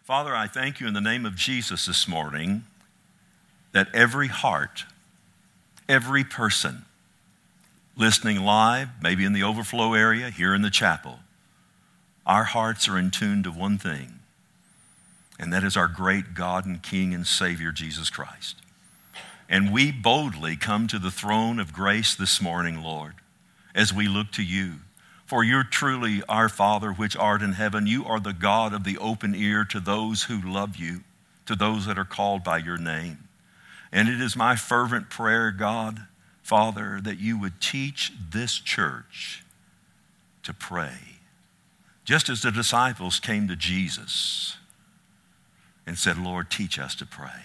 Father, I thank you in the name of Jesus this morning that every heart, every person listening live, maybe in the overflow area, here in the chapel, our hearts are in tune to one thing, and that is our great God and King and Savior, Jesus Christ. And we boldly come to the throne of grace this morning, Lord, as we look to you. For you're truly our Father which art in heaven. You are the God of the open ear to those who love you, to those that are called by your name. And it is my fervent prayer, God, Father, that you would teach this church to pray. Just as the disciples came to Jesus and said, Lord, teach us to pray.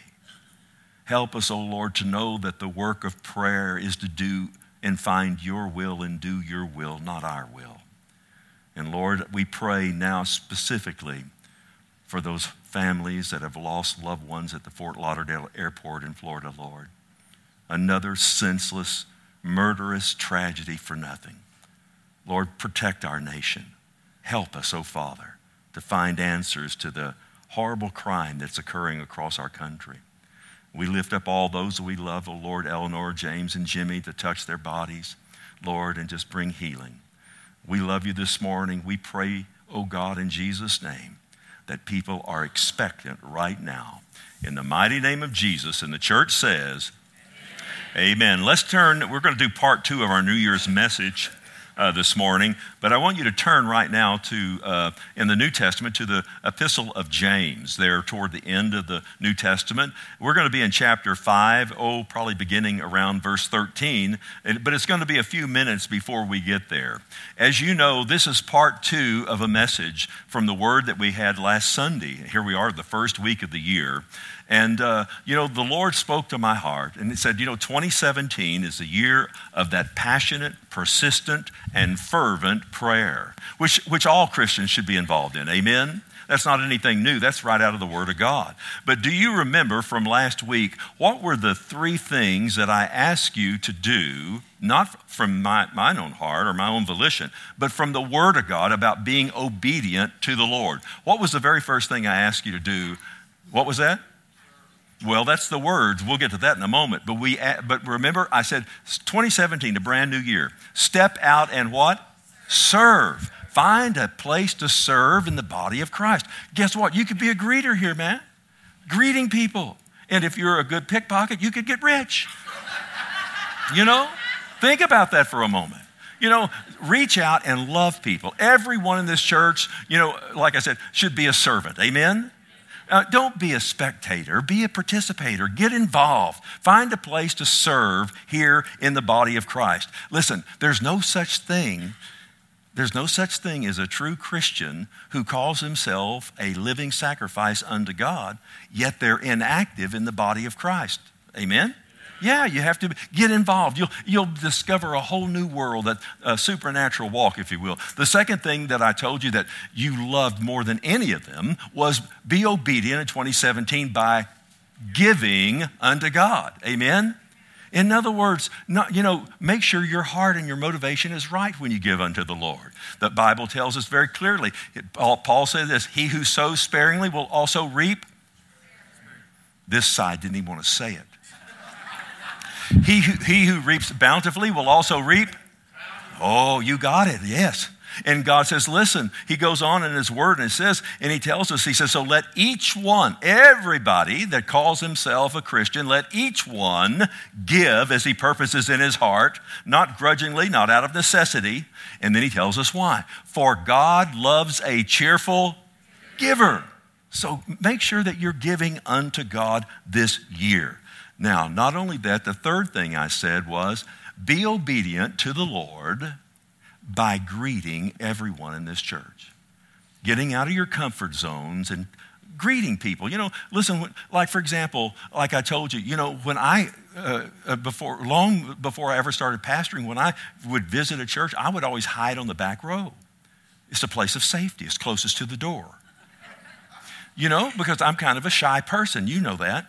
Help us, O Lord, to know that the work of prayer is to do and find your will and do your will, not our will. And Lord, we pray now specifically for those families that have lost loved ones at the Fort Lauderdale Airport in Florida, Lord. Another senseless, murderous tragedy for nothing. Lord, protect our nation. Help us, O Father, to find answers to the horrible crime that's occurring across our country. We lift up all those that we love, O Lord, Eleanor, James, and Jimmy, to touch their bodies, Lord, and just bring healing. We love you this morning. We pray, O God, in Jesus' name, that people are expectant right now. In the mighty name of Jesus, and the church says, Amen. Let's turn, we're going to do part 2 of our New Year's message this morning, but I want you to turn right now to, in the New Testament, to the Epistle of James, there toward the end of the New Testament. We're going to be in chapter 5, probably beginning around verse 13, but it's going to be a few minutes before we get there. As you know, this is part 2 of a message from the word that we had last Sunday. Here we are, the first week of the year. And, the Lord spoke to my heart, and he said, 2017 is the year of that passionate, persistent, and fervent prayer, which all Christians should be involved in. Amen? That's not anything new. That's right out of the Word of God. But do you remember from last week, what were the 3 things that I asked you to do, not from my own heart or my own volition, but from the Word of God about being obedient to the Lord? What was the very first thing I asked you to do? What was that? Well, that's the words. We'll get to that in a moment. But remember, I said 2017, a brand new year. Step out and what? Serve. Find a place to serve in the body of Christ. Guess what? You could be a greeter here, man. Greeting people. And if you're a good pickpocket, you could get rich. Think about that for a moment. Reach out and love people. Everyone in this church, like I said, should be a servant. Amen? Don't be a spectator, be a participator, get involved. Find a place to serve here in the body of Christ. Listen, there's no such thing as a true Christian who calls himself a living sacrifice unto God, yet they're inactive in the body of Christ. Amen? Yeah, you have to get involved. You'll discover a whole new world, a supernatural walk, if you will. The second thing that I told you that you loved more than any of them was be obedient in 2017 by giving unto God. Amen? In other words, make sure your heart and your motivation is right when you give unto the Lord. The Bible tells us very clearly. Paul said this, he who sows sparingly will also reap. This side didn't even want to say it. He who reaps bountifully will also reap. Oh, you got it. Yes. And God says, listen, he goes on in his word and he tells us, he says, so let each one, everybody that calls himself a Christian, let each one give as he purposes in his heart, not grudgingly, not out of necessity. And then he tells us why. For God loves a cheerful giver. So make sure that you're giving unto God this year. Now, not only that, the third thing I said was be obedient to the Lord by greeting everyone in this church. Getting out of your comfort zones and greeting people. Listen, like for example, like I told you, when long before I ever started pastoring, when I would visit a church, I would always hide on the back row. It's a place of safety. It's closest to the door. Because I'm kind of a shy person. You know that.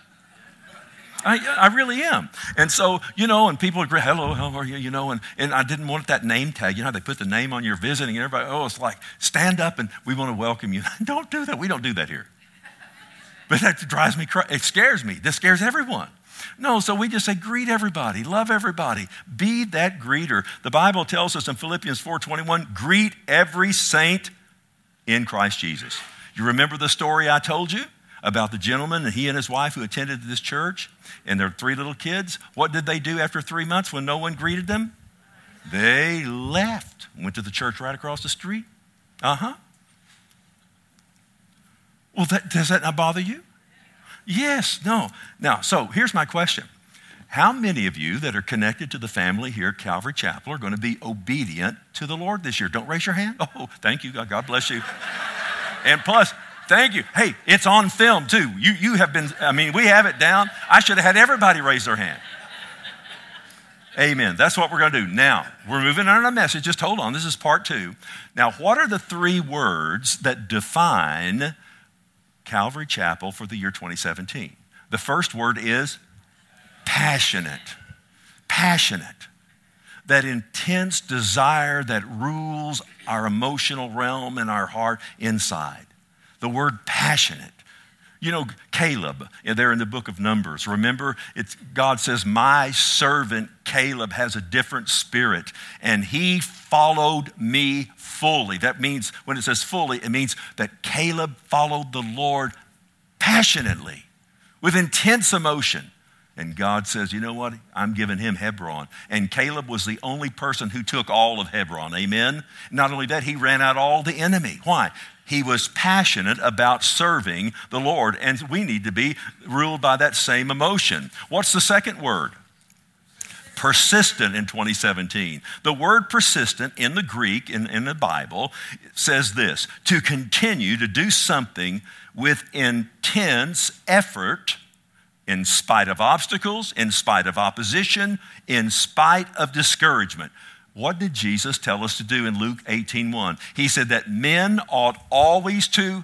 I really am. And so, and people agree, hello, how are you, and I didn't want that name tag. They put the name on your visiting and everybody, it's like, stand up and we want to welcome you. Don't do that. We don't do that here. But that drives me crazy. It scares me. This scares everyone. No, so we just say greet everybody, love everybody, be that greeter. The Bible tells us in Philippians 4:21, greet every saint in Christ Jesus. You remember the story I told you about the gentleman and he and his wife who attended this church and their 3 little kids? What did they do after 3 months when no one greeted them? They left, went to the church right across the street. Well, does that not bother you? Yes, no. Now, so here's my question. How many of you that are connected to the family here at Calvary Chapel are going to be obedient to the Lord this year? Don't raise your hand. Oh, thank you. God bless you. And plus, thank you. Hey, it's on film too. You have been, we have it down. I should have had everybody raise their hand. Amen. That's what we're going to do. Now, we're moving on to our message. Just hold on. This is part 2. Now, what are the 3 words that define Calvary Chapel for the year 2017? The first word is passionate. Passionate. That intense desire that rules our emotional realm and our heart inside. The word passionate. You know, Caleb, there in the book of Numbers, remember, God says, my servant Caleb has a different spirit, and he followed me fully. That means, when it says fully, it means that Caleb followed the Lord passionately, with intense emotion. And God says, you know what? I'm giving him Hebron. And Caleb was the only person who took all of Hebron. Amen? Not only that, he ran out all the enemy. Why? He was passionate about serving the Lord, and we need to be ruled by that same emotion. What's the second word? Persistent in 2017. The word persistent in the Greek, in the Bible, says this: to continue to do something with intense effort, in spite of obstacles, in spite of opposition, in spite of discouragement. What did Jesus tell us to do in Luke 18:1? He said that men ought always to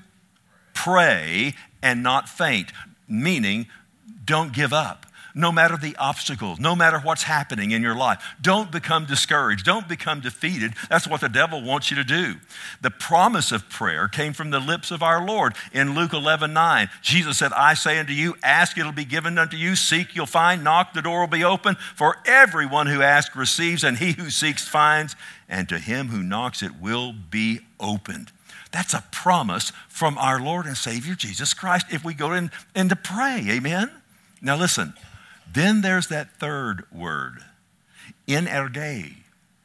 pray and not faint, meaning don't give up. No matter the obstacles, no matter what's happening in your life, don't become discouraged. Don't become defeated. That's what the devil wants you to do. The promise of prayer came from the lips of our Lord. In Luke 11:9, Jesus said, I say unto you, ask, it'll be given unto you. Seek, you'll find. Knock, the door will be open. For everyone who asks receives, and he who seeks finds. And to him who knocks, it will be opened. That's a promise from our Lord and Savior, Jesus Christ, if we go in to pray. Amen? Now listen. Then there's that third word, energeo,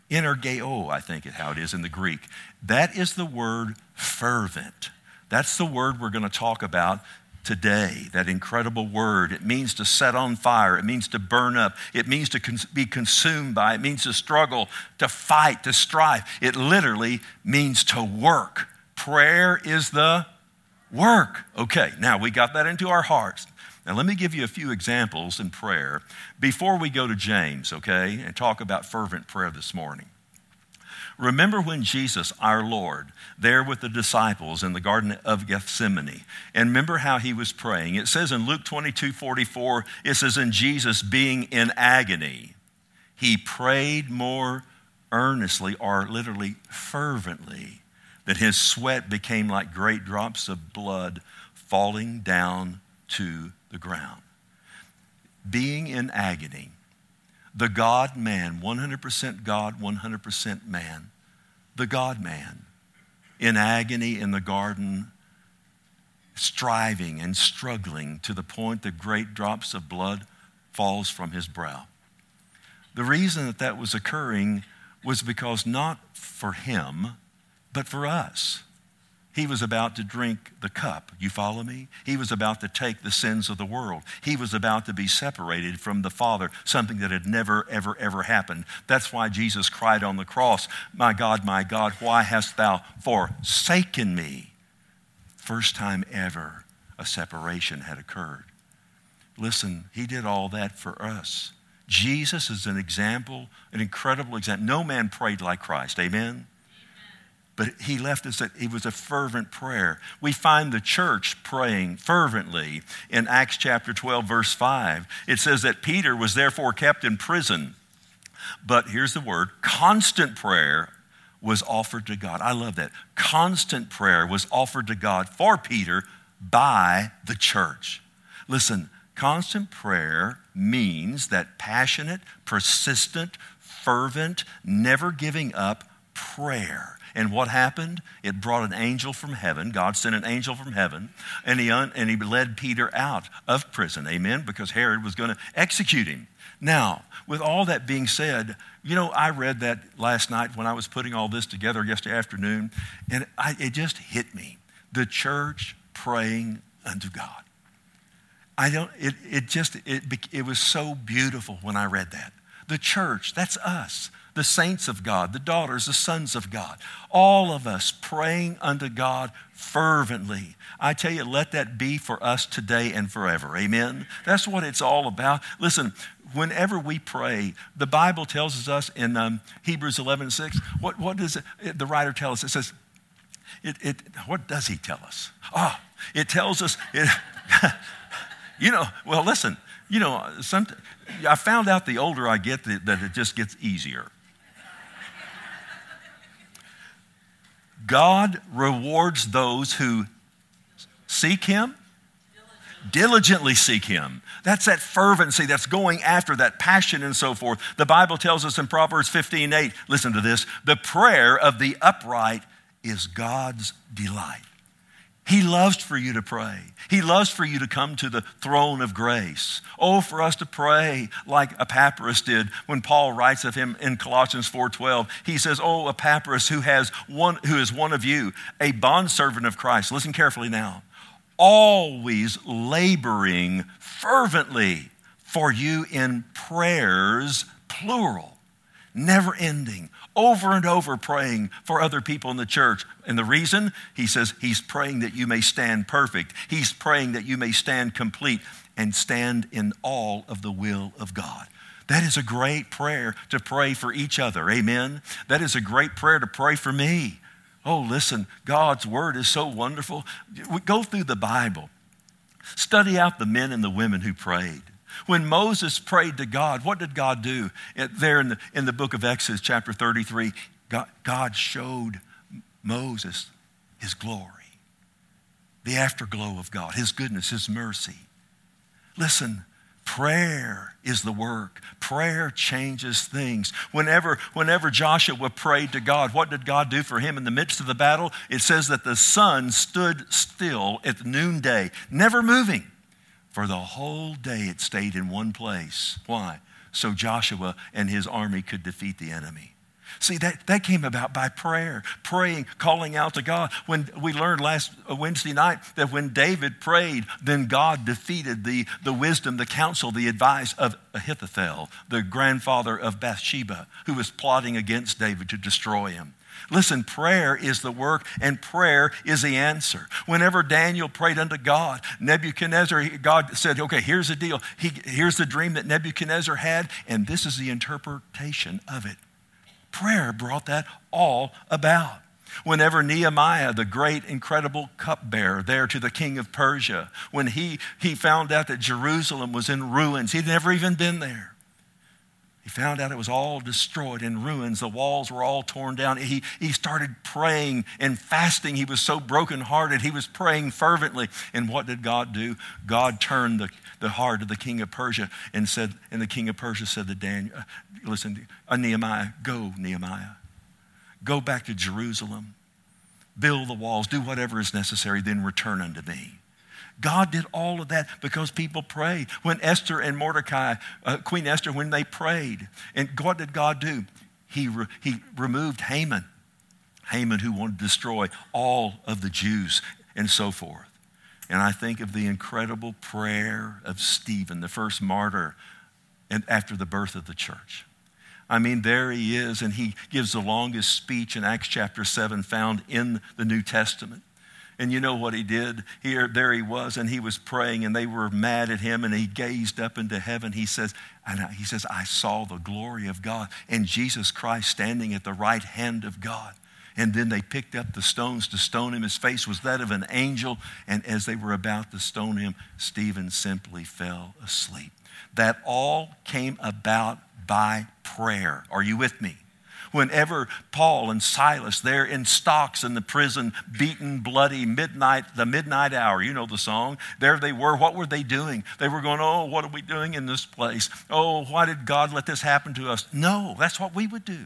I think is how it is in the Greek. That is the word fervent. That's the word we're going to talk about today, that incredible word. It means to set on fire. It means to burn up. It means to be consumed by. It means to struggle, to fight, to strive. It literally means to work. Prayer is the work. Okay, now we got that into our hearts. Now, let me give you a few examples in prayer before we go to James, okay, and talk about fervent prayer this morning. Remember when Jesus, our Lord, there with the disciples in the Garden of Gethsemane, and remember how he was praying. It says in Luke 22:44, it says, in Jesus being in agony, he prayed more earnestly, or literally fervently, that his sweat became like great drops of blood falling down to the ground. Being in agony, the God-man, 100% God, 100% man, the God-man, in agony in the garden, striving and struggling to the point that great drops of blood falls from his brow. The reason that was occurring was because not for him, but for us. He was about to drink the cup. You follow me? He was about to take the sins of the world. He was about to be separated from the Father, something that had never, ever, ever happened. That's why Jesus cried on the cross, my God, why hast thou forsaken me? First time ever a separation had occurred. Listen, he did all that for us. Jesus is an example, an incredible example. No man prayed like Christ. Amen? But he left us that it was a fervent prayer. We find the church praying fervently in Acts chapter 12, verse 5. It says that Peter was therefore kept in prison. But here's the word, constant prayer was offered to God. I love that. Constant prayer was offered to God for Peter by the church. Listen, constant prayer means that passionate, persistent, fervent, never giving up prayer. And what happened? It brought an angel from heaven. God sent an angel from heaven, and he led Peter out of prison. Amen? Because Herod was going to execute him. Now, with all that being said, I read that last night when I was putting all this together yesterday afternoon, and it just hit me. The church praying unto God. It was so beautiful when I read that. The church, that's us. The saints of God, the daughters, the sons of God, all of us praying unto God fervently. I tell you, let that be for us today and forever. Amen? That's what it's all about. Listen, whenever we pray, the Bible tells us in Hebrews 11:6, what does the writer tell us? It says, what does he tell us? It tells us, well, listen, I found out the older I get that it just gets easier. God rewards those who seek him, diligently seek him. That's that fervency, that's going after that passion and so forth. The Bible tells us in Proverbs 15:8, listen to this, the prayer of the upright is God's delight. He loves for you to pray. He loves for you to come to the throne of grace. Oh, for us to pray like Epaphras did when Paul writes of him in Colossians 4:12. He says, oh, Epaphras, who is one of you, a bondservant of Christ. Listen carefully now. Always laboring fervently for you in prayers, plural, never ending, over and over praying for other people in the church. And the reason, he says, he's praying that you may stand perfect. He's praying that you may stand complete and stand in all of the will of God. That is a great prayer to pray for each other. Amen. That is a great prayer to pray for me. Oh, listen, God's word is so wonderful. We go through the Bible. Study out the men and the women who prayed. When Moses prayed to God, what did God do? There in the book of Exodus, chapter 33, God showed Moses his glory, the afterglow of God, his goodness, his mercy. Listen, prayer is the work. Prayer changes things. Whenever Joshua prayed to God, what did God do for him in the midst of the battle? It says that the sun stood still at noonday, never moving. For the whole day it stayed in one place. Why? So Joshua and his army could defeat the enemy. See, that came about by prayer, praying, calling out to God. When we learned last Wednesday night that when David prayed, then God defeated the wisdom, the counsel, the advice of Ahithophel, the grandfather of Bathsheba, who was plotting against David to destroy him. Listen, prayer is the work and prayer is the answer. Whenever Daniel prayed unto God, God said, okay, here's the deal. Here's the dream that Nebuchadnezzar had, and this is the interpretation of it. Prayer brought that all about. Whenever Nehemiah, the great, incredible cupbearer there to the king of Persia, when he found out that Jerusalem was in ruins, he'd never even been there. He found out it was all destroyed in ruins. The walls were all torn down. He started praying and fasting. He was so brokenhearted. He was praying fervently. And what did God do? God turned the heart of the king of Persia and the king of Persia said to Daniel, Nehemiah, go, Nehemiah. Go back to Jerusalem. Build the walls. Do whatever is necessary. Then return unto me. God did all of that because people prayed. When Esther and Mordecai, Queen Esther, when they prayed, and what did God do? He removed Haman who wanted to destroy all of the Jews and so forth. And I think of the incredible prayer of Stephen, the first martyr, and after the birth of the church. I mean, there he is, and he gives the longest speech in Acts chapter 7 found in the New Testament. And you know what he did? There he was, and he was praying, and they were mad at him, and he gazed up into heaven. He says, I saw the glory of God and Jesus Christ standing at the right hand of God. And then they picked up the stones to stone him. His face was that of an angel, and as they were about to stone him, Stephen simply fell asleep. That all came about by prayer. Are you with me? Whenever Paul and Silas, they're in stocks in the prison, beaten, bloody, the midnight hour, you know the song. There they were. What were they doing? They were going, oh, what are we doing in this place? Oh, why did God let this happen to us? No, that's what we would do.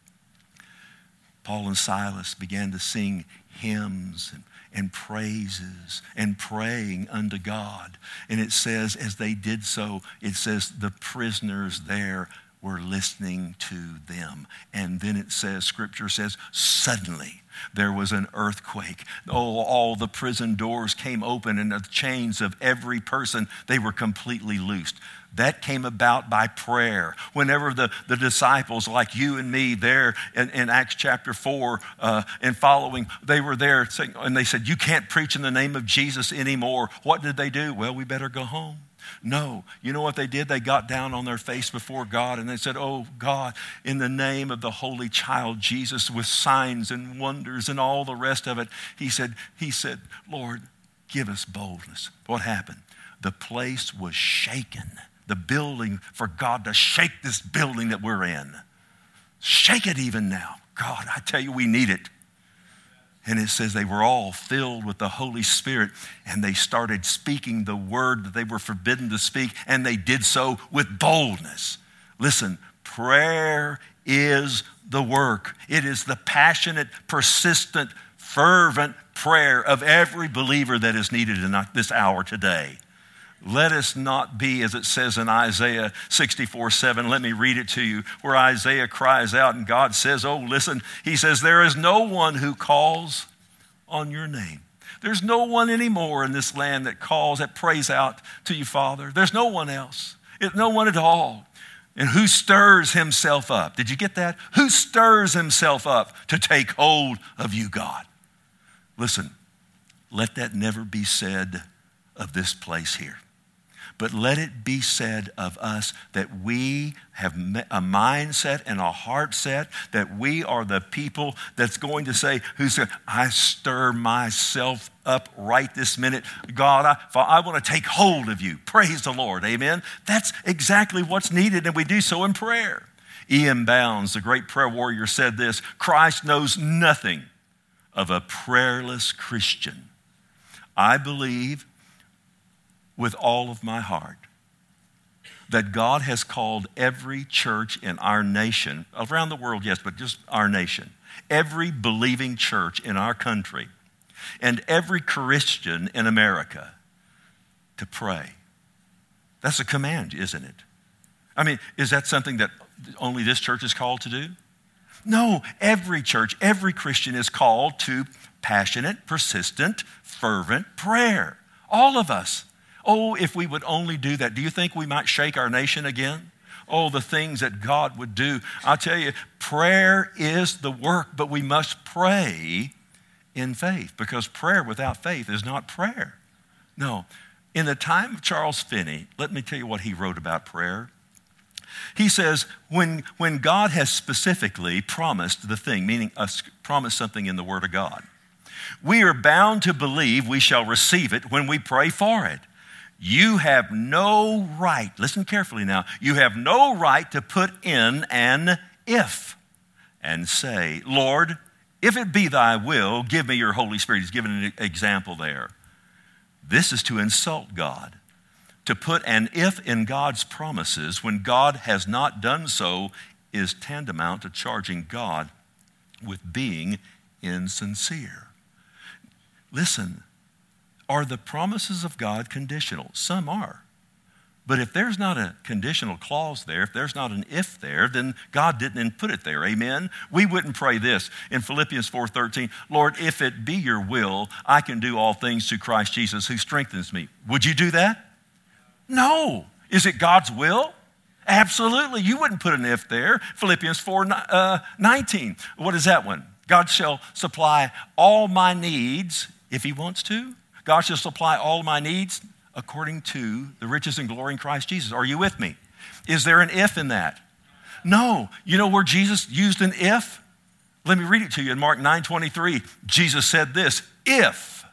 Paul and Silas began to sing hymns and praises and praying unto God. And it says, as they did so, it says the prisoners there were listening to them. And then it says, Scripture says, suddenly there was an earthquake. Oh, all the prison doors came open and the chains of every person, they were completely loosed. That came about by prayer. Whenever the disciples, like you and me there in Acts chapter 4 and following, they were there saying, and they said, you can't preach in the name of Jesus anymore. What did they do? Well, we better go home. No. You know what they did? They got down on their face before God and they said, oh God, in the name of the Holy Child Jesus, with signs and wonders and all the rest of it, he said, Lord, give us boldness. What happened? The place was shaken. The building, for God to shake this building that we're in. Shake it even now. God, I tell you, we need it. And it says they were all filled with the Holy Spirit and they started speaking the word that they were forbidden to speak, and they did so with boldness. Listen, prayer is the work. It is the passionate, persistent, fervent prayer of every believer that is needed in this hour today. Let us not be, as it says in Isaiah 64:7. Let me read it to you, where Isaiah cries out and God says, oh, listen, he says, there is no one who calls on your name. There's no one anymore in this land that prays out to you, Father. There's no one else. No one at all. And who stirs himself up? Did you get that? Who stirs himself up to take hold of you, God? Listen, let that never be said of this place here. But let it be said of us that we have a mindset and a heart set, that we are the people that's going to say, I stir myself up right this minute. God, I want to take hold of you. Praise the Lord. Amen. That's exactly what's needed, and we do so in prayer. E.M. Bounds, the great prayer warrior, said this: Christ knows nothing of a prayerless Christian. I believe with all of my heart that God has called every church in our nation, around the world, yes, but just our nation, every believing church in our country, and every Christian in America to pray. That's a command, isn't it? I mean, is that something that only this church is called to do? No, every church, every Christian is called to passionate, persistent, fervent prayer. All of us. Oh, if we would only do that, do you think we might shake our nation again? Oh, the things that God would do. I'll tell you, prayer is the work, but we must pray in faith, because prayer without faith is not prayer. No. In the time of Charles Finney, let me tell you what he wrote about prayer. He says, when God has specifically promised the thing, meaning promised something in the Word of God, we are bound to believe we shall receive it when we pray for it. You have no right, listen carefully now, you have no right to put in an if and say, Lord, if it be thy will, give me your Holy Spirit. He's given an example there. This is to insult God. To put an if in God's promises when God has not done so is tantamount to charging God with being insincere. Listen, are the promises of God conditional? Some are. But if there's not a conditional clause there, if there's not an if there, then God didn't put it there, amen? We wouldn't pray this in Philippians 4:13, Lord, if it be your will, I can do all things through Christ Jesus who strengthens me. Would you do that? No. Is it God's will? Absolutely. You wouldn't put an if there. Philippians 4:19. What is that one? God shall supply all my needs if he wants to. God shall supply all my needs according to the riches and glory in Christ Jesus. Are you with me? Is there an if in that? No. You know where Jesus used an if? Let me read it to you in Mark 9:23. Jesus said this, if,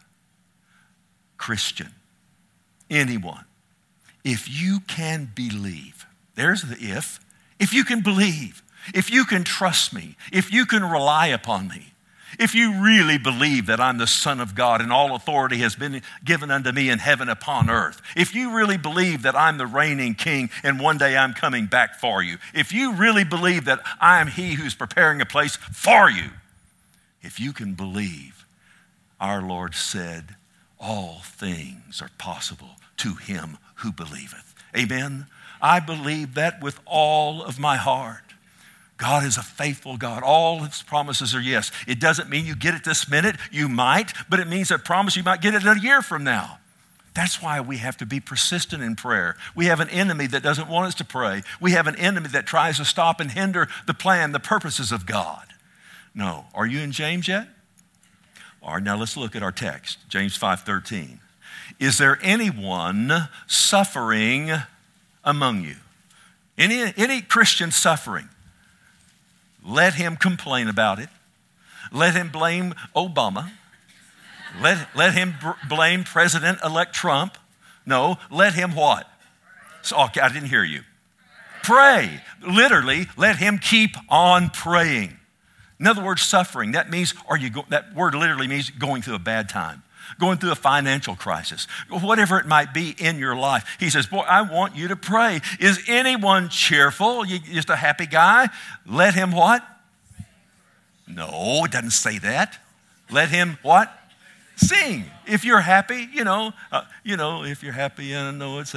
Christian, anyone, if you can believe, there's the if you can believe, if you can trust me, if you can rely upon me, if you really believe that I'm the Son of God and all authority has been given unto me in heaven upon earth, if you really believe that I'm the reigning king and one day I'm coming back for you, if you really believe that I am he who's preparing a place for you, if you can believe, our Lord said, all things are possible to him who believeth. Amen? I believe that with all of my heart. God is a faithful God. All his promises are yes. It doesn't mean you get it this minute. You might, but it means a promise you might get it a year from now. That's why we have to be persistent in prayer. We have an enemy that doesn't want us to pray. We have an enemy that tries to stop and hinder the plan, the purposes of God. No. Are you in James yet? All right, now let's look at our text, James 5:13. Is there anyone suffering among you? Any Christian suffering? Let him complain about it. Let him blame Obama. Let him blame President-elect Trump. No, let him what? So, okay, I didn't hear you. Pray. Literally, let him keep on praying. In other words, suffering. That means, that word literally means going through a bad time, going through a financial crisis, whatever it might be in your life. He says, boy, I want you to pray. Is anyone cheerful? You just a happy guy? Let him what? No, it doesn't say that. Let him what? Sing. If you're happy, if you're happy, I know it's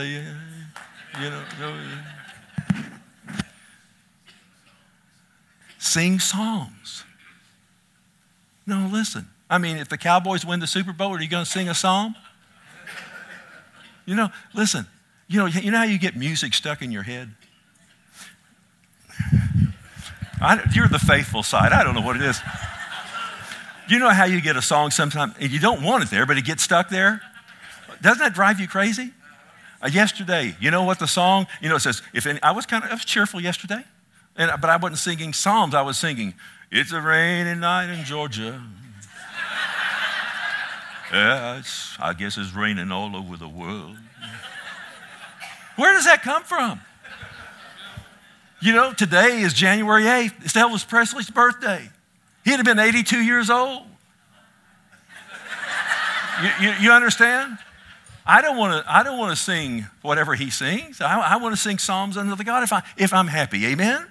sing psalms. No, listen. I mean, if the Cowboys win the Super Bowl, are you going to sing a psalm? Listen. You know how you get music stuck in your head? You're the faithful side. I don't know what it is. You know how you get a song sometimes, and you don't want it there, but it gets stuck there? Doesn't that drive you crazy? Yesterday, you know what the song, it says, I was cheerful yesterday, but I wasn't singing psalms. I was singing, it's a rainy night in Georgia. Yeah, I guess it's raining all over the world. Where does that come from? Today is January 8th. It's Elvis Presley's birthday. He'd have been 82 years old. You understand? I don't want to sing whatever he sings. I want to sing psalms unto the God if I'm happy. Amen?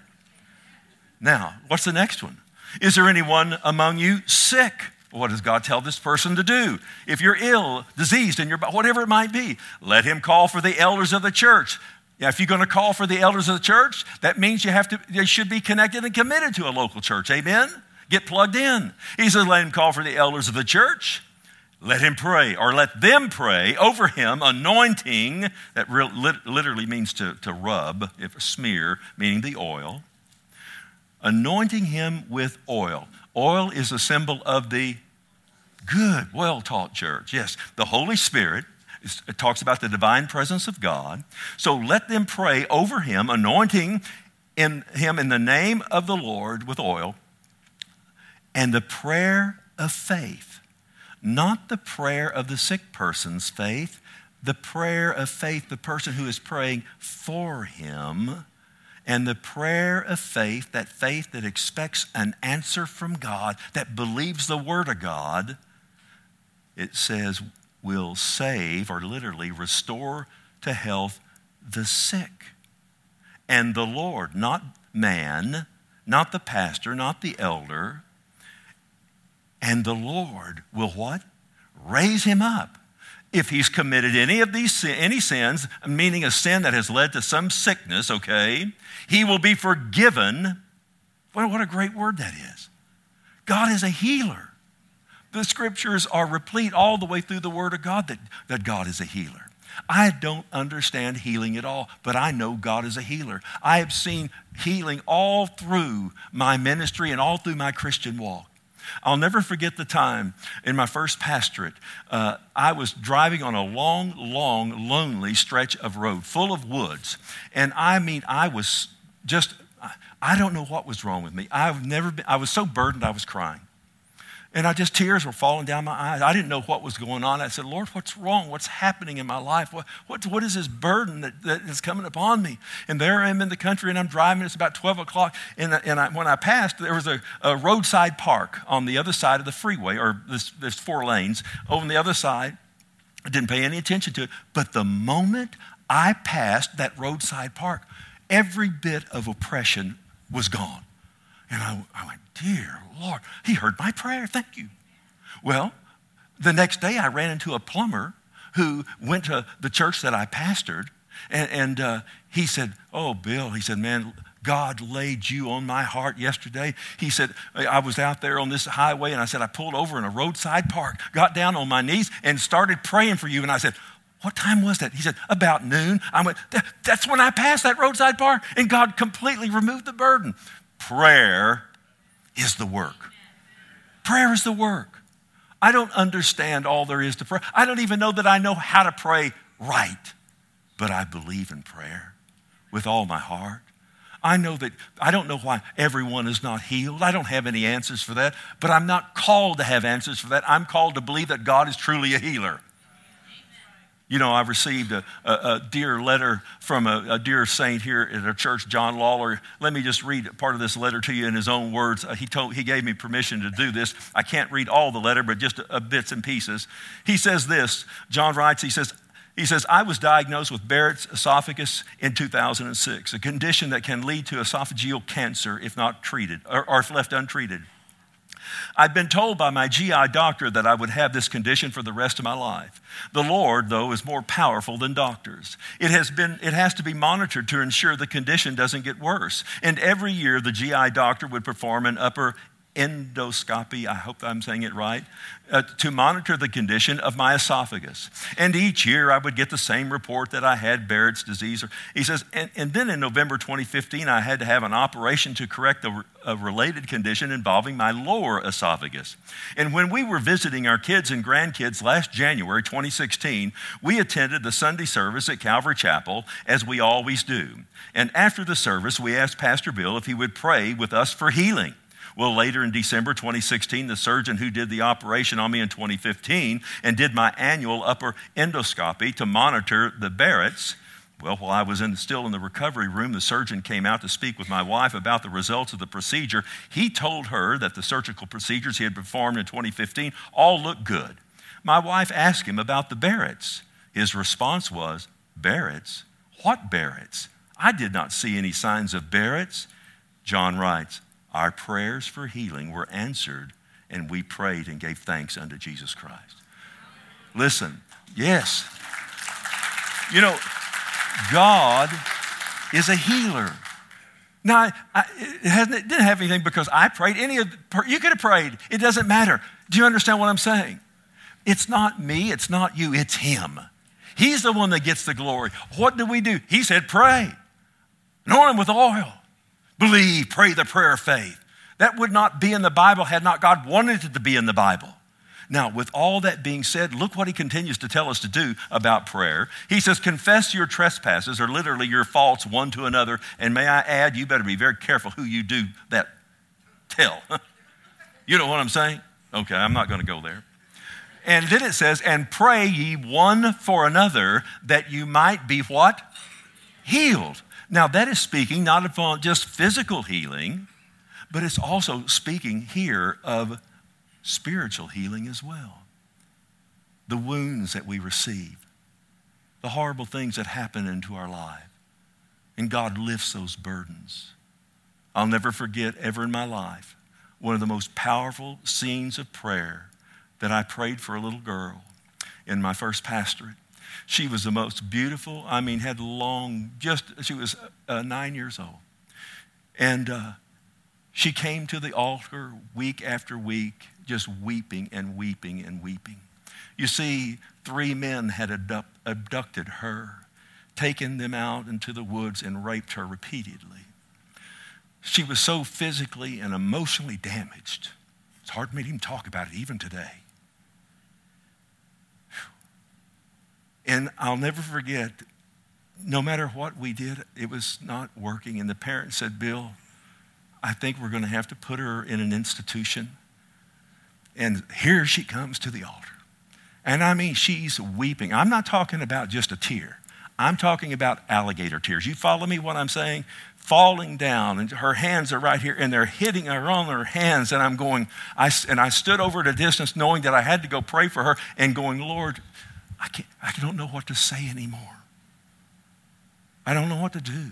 Now, what's the next one? Is there anyone among you sick? What does God tell this person to do? If you're ill, diseased in your body, whatever it might be, let him call for the elders of the church. Now, if you're going to call for the elders of the church, that means they should be connected and committed to a local church. Amen? Get plugged in. He says, let him call for the elders of the church. Let him pray, or let them pray over him, anointing, that literally means to rub, if a smear, meaning the oil. Anointing him with oil. Oil is a symbol of the good, well-taught church. Yes, the Holy Spirit. It talks about the divine presence of God. So let them pray over him, anointing him in the name of the Lord with oil, and the prayer of faith. Not the prayer of the sick person's faith, the prayer of faith, the person who is praying for him, and the prayer of faith that expects an answer from God, that believes the word of God, it says will save, or literally restore to health, the sick. And the Lord, not man, not the pastor, not the elder, and the Lord will what? Raise him up. If he's committed any sins, meaning a sin that has led to some sickness, okay, he will be forgiven. Well, what a great word that is. God is a healer. The scriptures are replete all the way through the word of God that God is a healer. I don't understand healing at all, but I know God is a healer. I have seen healing all through my ministry and all through my Christian walk. I'll never forget the time in my first pastorate. I was driving on a long, lonely stretch of road full of woods. And I don't know what was wrong with me. I was so burdened I was crying. And tears were falling down my eyes. I didn't know what was going on. I said, Lord, what's wrong? What's happening in my life? What is this burden that is coming upon me? And there I am in the country, and I'm driving. It's about 12 o'clock. And when I passed, there was a roadside park on the other side of the freeway, or there's 4 lanes. Over on the other side, I didn't pay any attention to it. But the moment I passed that roadside park, every bit of oppression was gone. And I went, dear Lord, he heard my prayer. Thank you. Well, the next day I ran into a plumber who went to the church that I pastored. And he said, oh, Bill, he said, man, God laid you on my heart yesterday. He said, I was out there on this highway, and I said, I pulled over in a roadside park, got down on my knees, and started praying for you. And I said, what time was that? He said, about noon. I went, that's when I passed that roadside park, and God completely removed the burden. Prayer is the work. Prayer is the work. I don't understand all there is to pray. I don't even know that I know how to pray right, but I believe in prayer with all my heart. I know that I don't know why everyone is not healed. I don't have any answers for that, but I'm not called to have answers for that. I'm called to believe that God is truly a healer. You know, I received a dear letter from a dear saint here at our church, John Lawler. Let me just read part of this letter to you in his own words. He gave me permission to do this. I can't read all the letter, but just bits and pieces. He says this, John writes, he says, I was diagnosed with Barrett's esophagus in 2006, a condition that can lead to esophageal cancer if not treated, or if left untreated. I'd been told by my GI doctor that I would have this condition for the rest of my life. The Lord, though, is more powerful than doctors. It has to be monitored to ensure the condition doesn't get worse. And every year, the GI doctor would perform an upper endoscopy, I hope I'm saying it right, to monitor the condition of my esophagus. And each year I would get the same report that I had Barrett's disease. He says, and then in November 2015, I had to have an operation to correct a related condition involving my lower esophagus. And when we were visiting our kids and grandkids last January 2016, we attended the Sunday service at Calvary Chapel, as we always do. And after the service, we asked Pastor Bill if he would pray with us for healing. Well, later in December 2016, the surgeon who did the operation on me in 2015 and did my annual upper endoscopy to monitor the Barrett's, well, while I was still in the recovery room, the surgeon came out to speak with my wife about the results of the procedure. He told her that the surgical procedures he had performed in 2015 all looked good. My wife asked him about the Barrett's. His response was, Barrett's? What Barrett's? I did not see any signs of Barrett's. John writes, our prayers for healing were answered, and we prayed and gave thanks unto Jesus Christ. Listen, yes. You know, God is a healer. Now, it didn't have anything because I prayed. You could have prayed. It doesn't matter. Do you understand what I'm saying? It's not me. It's not you. It's him. He's the one that gets the glory. What do? He said, pray. Anoint him with oil. Believe, pray the prayer of faith. That would not be in the Bible had not God wanted it to be in the Bible. Now, with all that being said, look what he continues to tell us to do about prayer. He says, confess your trespasses, or literally your faults one to another. And may I add, you better be very careful who you do that tell. You know what I'm saying? Okay, I'm not going to go there. And then it says, and pray ye one for another that you might be what? Healed. Now, that is speaking not of just physical healing, but it's also speaking here of spiritual healing as well. The wounds that we receive, the horrible things that happen into our life, and God lifts those burdens. I'll never forget ever in my life one of the most powerful scenes of prayer that I prayed for a little girl in my first pastorate. She was the most beautiful, had she was 9 years old. And she came to the altar week after week, just weeping and weeping and weeping. You see, 3 men had abducted her, taken them out into the woods and raped her repeatedly. She was so physically and emotionally damaged. It's hard for me to even talk about it even today. And I'll never forget, no matter what we did, it was not working. And the parent said, Bill, I think we're going to have to put her in an institution. And here she comes to the altar. And I mean, she's weeping. I'm not talking about just a tear. I'm talking about alligator tears. You follow me what I'm saying? Falling down, and her hands are right here, and they're hitting her on her hands. And I'm going, I stood over at a distance knowing that I had to go pray for her and going, Lord, I don't know what to say anymore. I don't know what to do.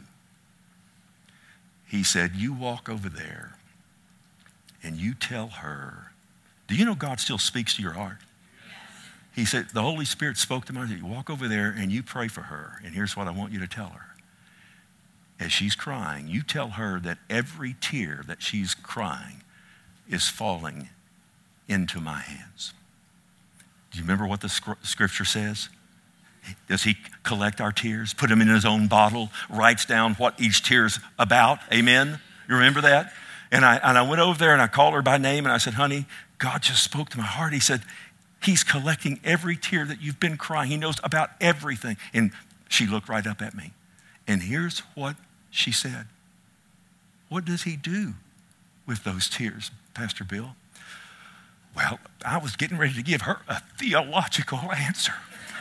He said, you walk over there and you tell her. Do you know God still speaks to your heart? He said, the Holy Spirit spoke to my heart. You walk over there and you pray for her. And here's what I want you to tell her. As she's crying, you tell her that every tear that she's crying is falling into my hands. Do you remember what the scripture says? Does he collect our tears, put them in his own bottle, writes down what each tear's about? Amen? You remember that? And I went over there and I called her by name and I said, honey, God just spoke to my heart. He said, he's collecting every tear that you've been crying. He knows about everything. And she looked right up at me. And here's what she said. What does he do with those tears, Pastor Bill? Well, I was getting ready to give her a theological answer.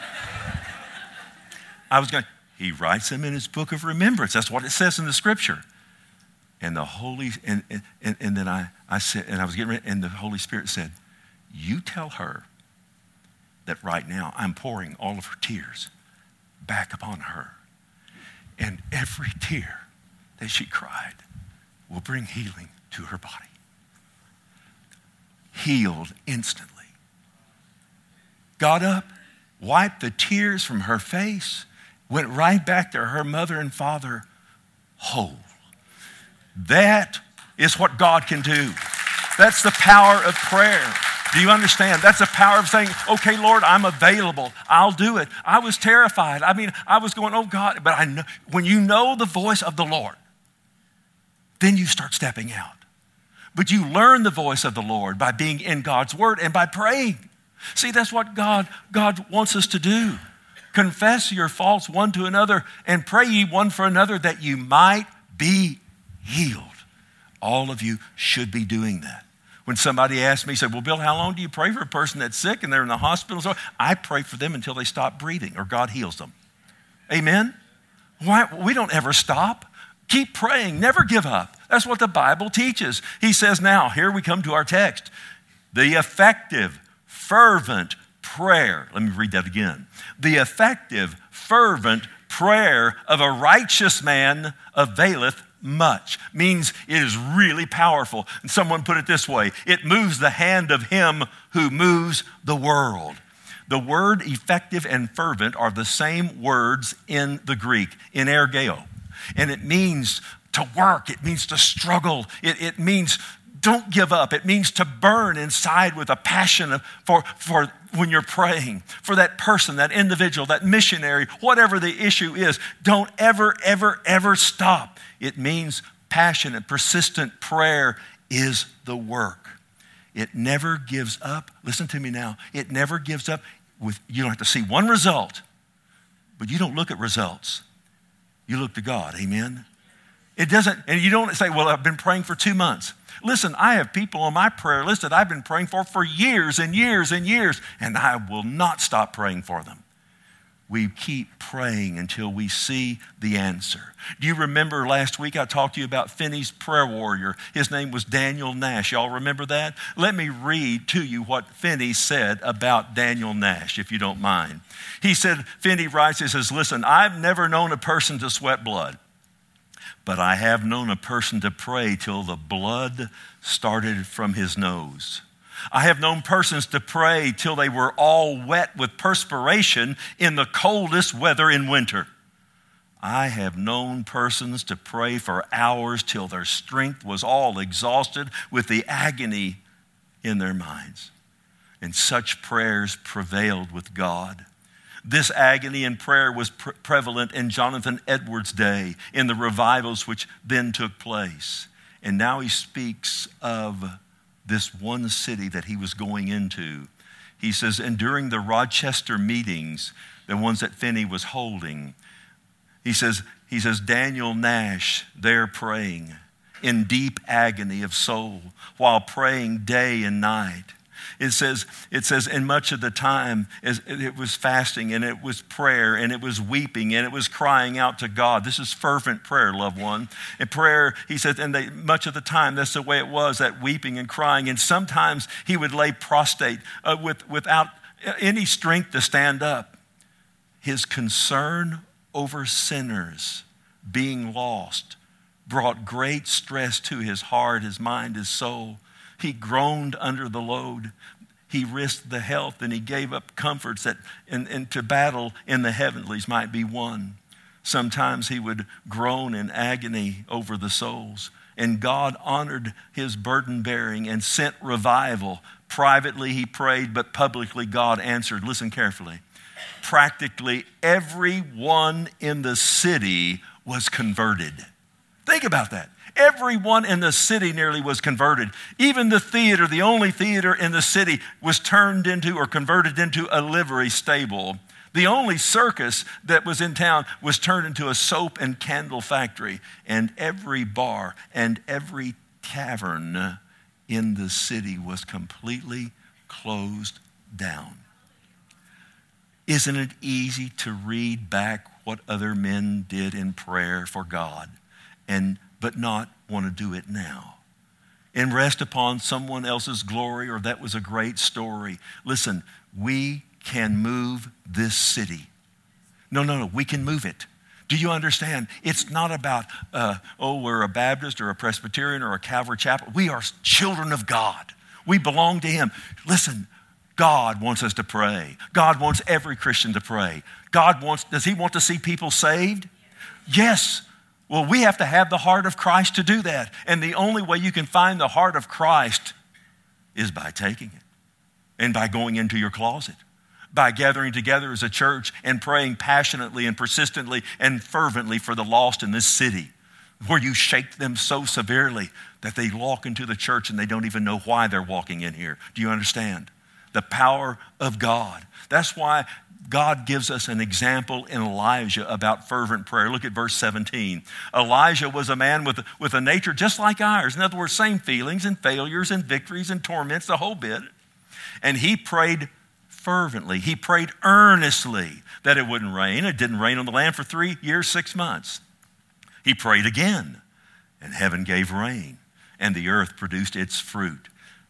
He writes them in his book of remembrance. That's what it says in the scripture. And the then I said, and I was getting ready, and the Holy Spirit said, you tell her that right now I'm pouring all of her tears back upon her. And every tear that she cried will bring healing to her body. Healed instantly. Got up, wiped the tears from her face, went right back to her mother and father whole. That is what God can do. That's the power of prayer. Do you understand? That's the power of saying, okay, Lord, I'm available. I'll do it. I was terrified. I mean, I was going, oh God, but I know, when you know the voice of the Lord, then you start stepping out. But you learn the voice of the Lord by being in God's word and by praying. See, that's what God wants us to do. Confess your faults one to another and pray ye one for another that you might be healed. All of you should be doing that. When somebody asked me, said, well, Bill, how long do you pray for a person that's sick and they're in the hospital? So I pray for them until they stop breathing or God heals them. Amen? Why? We don't ever stop. Keep praying. Never give up. That's what the Bible teaches. He says now, here we come to our text. The effective, fervent prayer. Let me read that again. The effective, fervent prayer of a righteous man availeth much. Means it is really powerful. And someone put it this way. It moves the hand of him who moves the world. The word effective and fervent are the same words in the Greek, in ergeo. And it means to work. It means to struggle. It means don't give up. It means to burn inside with a passion for when you're praying for that person, that individual, that missionary, whatever the issue is. Don't ever, ever, ever stop. It means passionate, persistent prayer is the work. It never gives up. Listen to me now. It never gives up. You don't have to see one result, but you don't look at results. You look to God. Amen? It doesn't, and you don't say, well, I've been praying for 2 months. Listen, I have people on my prayer list that I've been praying for years and years and years, and I will not stop praying for them. We keep praying until we see the answer. Do you remember last week I talked to you about Finney's prayer warrior? His name was Daniel Nash. Y'all remember that? Let me read to you what Finney said about Daniel Nash, if you don't mind. He said, Finney writes, he says, listen, I've never known a person to sweat blood, but I have known a person to pray till the blood started from his nose. I have known persons to pray till they were all wet with perspiration in the coldest weather in winter. I have known persons to pray for hours till their strength was all exhausted with the agony in their minds. And such prayers prevailed with God. This agony in prayer was prevalent in Jonathan Edwards' day, in the revivals which then took place. And now he speaks of this one city that he was going into. He says, and during the Rochester meetings, the ones that Finney was holding, he says, Daniel Nash there praying in deep agony of soul while praying day and night. It says, and much of the time it was fasting and it was prayer and it was weeping and it was crying out to God. This is fervent prayer, loved one. And prayer, he said, much of the time, that's the way it was, that weeping and crying. And sometimes he would lay prostrate without any strength to stand up. His concern over sinners being lost brought great stress to his heart, his mind, his soul. He groaned under the load. He risked the health and he gave up comforts that to battle in the heavenlies might be won. Sometimes he would groan in agony over the souls. And God honored his burden bearing and sent revival. Privately he prayed, but publicly God answered. Listen carefully. Practically everyone in the city was converted. Think about that. Everyone in the city nearly was converted. Even the theater, the only theater in the city, was turned into or converted into a livery stable. The only circus that was in town was turned into a soap and candle factory. And every bar and every tavern in the city was completely closed down. Isn't it easy to read back what other men did in prayer for God, but not want to do it now? And rest upon someone else's glory, or that was a great story. Listen, we can move this city. No, we can move it. Do you understand? It's not about, we're a Baptist or a Presbyterian or a Calvary Chapel. We are children of God. We belong to him. Listen, God wants us to pray. God wants every Christian to pray. Does he want to see people saved? Yes. Well, we have to have the heart of Christ to do that. And the only way you can find the heart of Christ is by taking it and by going into your closet, by gathering together as a church and praying passionately and persistently and fervently for the lost in this city, where you shake them so severely that they walk into the church and they don't even know why they're walking in here. Do you understand? The power of God. That's why God gives us an example in Elijah about fervent prayer. Look at verse 17. Elijah was a man with a nature just like ours. In other words, same feelings and failures and victories and torments, the whole bit. And he prayed fervently. He prayed earnestly that it wouldn't rain. It didn't rain on the land for 3 years, 6 months. He prayed again, and heaven gave rain, and the earth produced its fruit.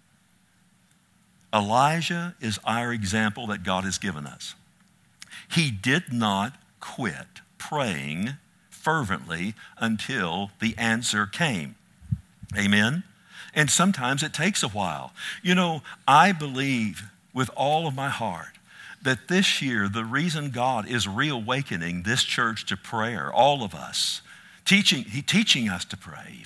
Elijah is our example that God has given us. He did not quit praying fervently until the answer came. Amen? And sometimes it takes a while. You know, I believe with all of my heart that this year, the reason God is reawakening this church to prayer, all of us, teaching us to pray even,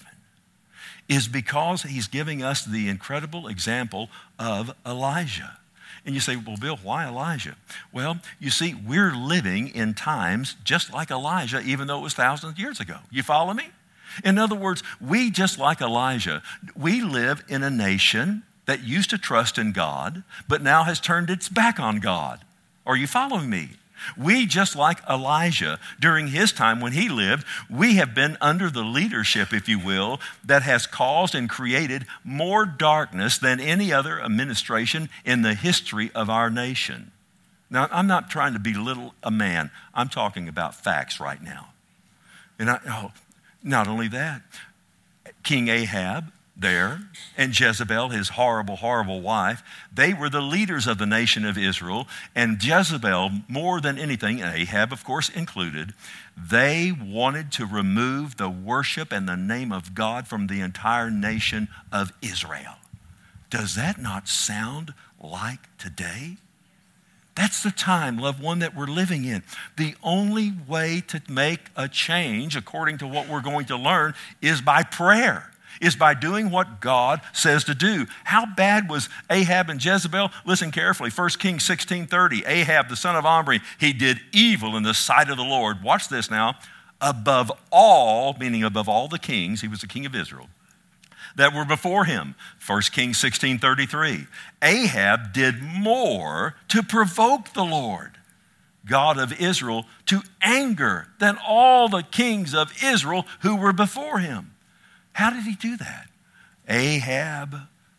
is because he's giving us the incredible example of Elijah. And you say, well, Bill, why Elijah? Well, you see, we're living in times just like Elijah, even though it was thousands of years ago. You follow me? In other words, we, just like Elijah, we live in a nation that used to trust in God, but now has turned its back on God. Are you following me? We, just like Elijah, during his time when he lived, we have been under the leadership, if you will, that has caused and created more darkness than any other administration in the history of our nation. Now, I'm not trying to belittle a man. I'm talking about facts right now. And not only that, King Ahab there and Jezebel, his horrible, horrible wife, they were the leaders of the nation of Israel. And Jezebel, more than anything, and Ahab, of course, included, they wanted to remove the worship and the name of God from the entire nation of Israel. Does that not sound like today? That's the time, loved one, that we're living in. The only way to make a change, according to what we're going to learn, is by prayer, is by doing what God says to do. How bad was Ahab and Jezebel? Listen carefully. 1 Kings 16:30. Ahab, the son of Omri, he did evil in the sight of the Lord. Watch this now. Above all, meaning above all the kings, he was the king of Israel, that were before him. 1 Kings 16:33. Ahab did more to provoke the Lord, God of Israel, to anger than all the kings of Israel who were before him. How did he do that? Ahab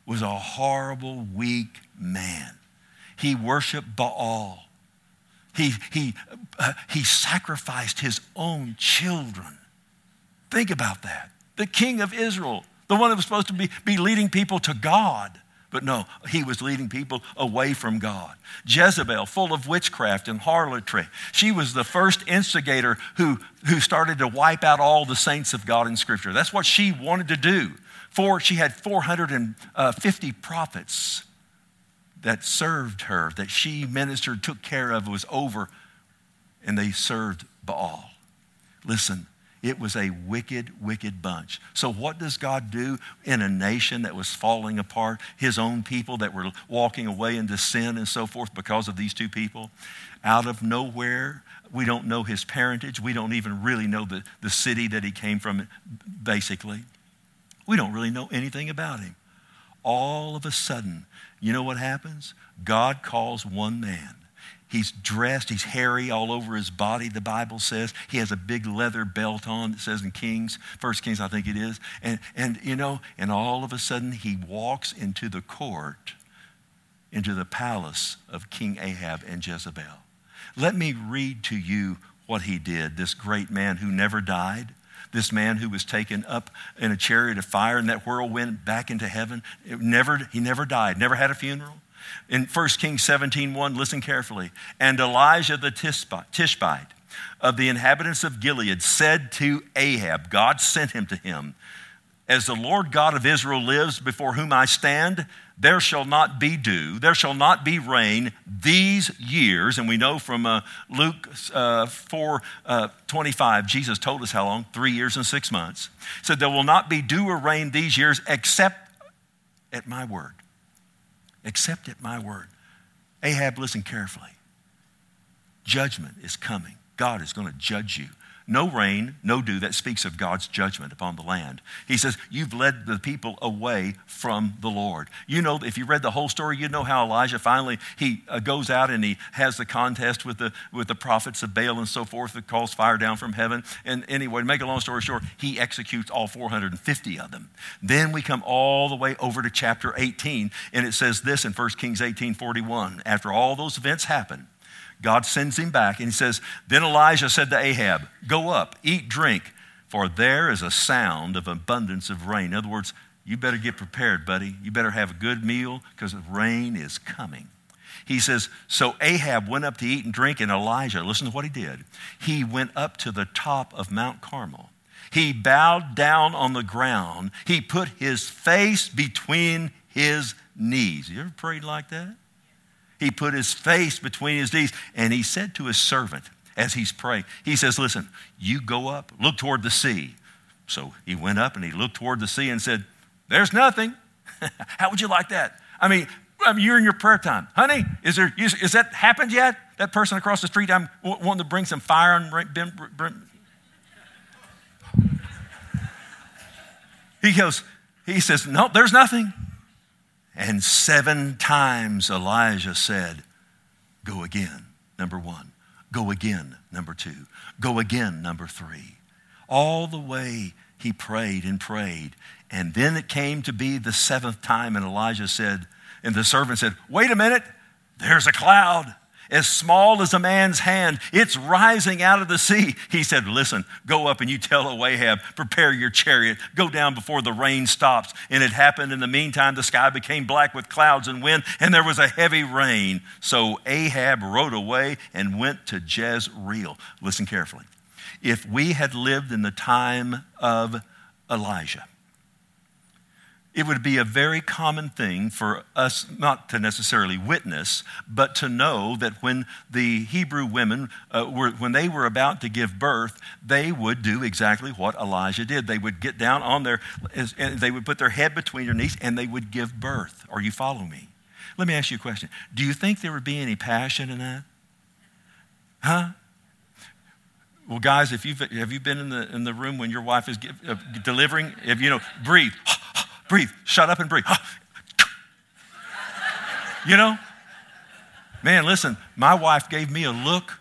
was a horrible, weak man. He worshiped Baal. He sacrificed his own children. Think about that. The king of Israel, the one that was supposed to be leading people to God. But no, he was leading people away from God. Jezebel, full of witchcraft and harlotry. She was the first instigator who started to wipe out all the saints of God in Scripture. That's what she wanted to do. She had 450 prophets that served her, that she ministered, took care of, was over, and they served Baal. Listen, it was a wicked, wicked bunch. So what does God do in a nation that was falling apart? His own people that were walking away into sin and so forth because of these two people. Out of nowhere, we don't know his parentage. We don't even really know the city that he came from, basically. We don't really know anything about him. All of a sudden, you know what happens? God calls one man. He's dressed, he's hairy all over his body, the Bible says. He has a big leather belt on, it says in Kings, 1 Kings I think it is. And all of a sudden he walks into the court, into the palace of King Ahab and Jezebel. Let me read to you what he did, this great man who never died. This man who was taken up in a chariot of fire and that whirlwind back into heaven. He never died, never had a funeral. In 1 Kings 17:1, listen carefully. And Elijah the Tishbite of the inhabitants of Gilead said to Ahab, God sent him to him, as the Lord God of Israel lives before whom I stand, there shall not be dew, there shall not be rain these years. And we know from Luke 4:25, Jesus told us how long? 3 years and 6 months. He said, there will not be dew or rain these years except at my word. Except at my word. Ahab, listen carefully. Judgment is coming. God is going to judge you. No rain, no dew. That speaks of God's judgment upon the land. He says, you've led the people away from the Lord. You know, if you read the whole story, you know how Elijah finally, he goes out and he has the contest with the prophets of Baal and so forth that calls fire down from heaven. And anyway, to make a long story short, he executes all 450 of them. Then we come all the way over to chapter 18, and it says this in 1 Kings 18:41. After all those events happen, God sends him back and he says, then Elijah said to Ahab, go up, eat, drink, for there is a sound of abundance of rain. In other words, you better get prepared, buddy. You better have a good meal because the rain is coming. He says, so Ahab went up to eat and drink, and Elijah, listen to what he did. He went up to the top of Mount Carmel. He bowed down on the ground. He put his face between his knees. You ever prayed like that? He put his face between his knees, and he said to his servant as he's praying, he says, listen, you go up, look toward the sea. So he went up and he looked toward the sea and said, there's nothing. How would you like that? I mean, you're in your prayer time. Honey, is that happened yet? That person across the street, I'm wanting to bring some fire and he says, no, there's nothing. And 7 times Elijah said, go again, number 1. Go again, number 2. Go again, number 3. All the way he prayed and prayed. And then it came to be the 7th time, and Elijah said, and the servant said, wait a minute, there's a cloud as small as a man's hand. It's rising out of the sea. He said, listen, go up and you tell Ahab, prepare your chariot, go down before the rain stops. And it happened in the meantime, the sky became black with clouds and wind, and there was a heavy rain. So Ahab rode away and went to Jezreel. Listen carefully. If we had lived in the time of Elijah, it would be a very common thing for us not to necessarily witness, but to know that when the Hebrew women, when they were about to give birth, they would do exactly what Elijah did. They would get down on and they would put their head between their knees and they would give birth. Are you following me? Let me ask you a question. Do you think there would be any passion in that? Huh? Well, guys, have you been in the room when your wife is delivering? Breathe. Breathe. Shut up and breathe. Man, listen, my wife gave me a look